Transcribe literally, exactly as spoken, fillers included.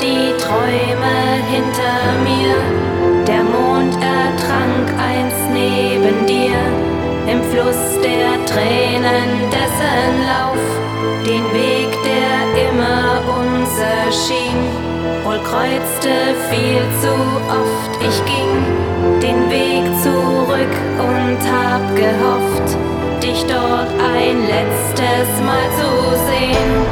die Träume hinter mir. Der Mond ertrank einst neben dir, im Fluss der Tränen, dessen Lauf den Weg, der immer uns erschien, wohl kreuzte viel zu oft. Ich ging den Weg zurück und hab gehofft, dich dort ein letztes Mal zu sehen.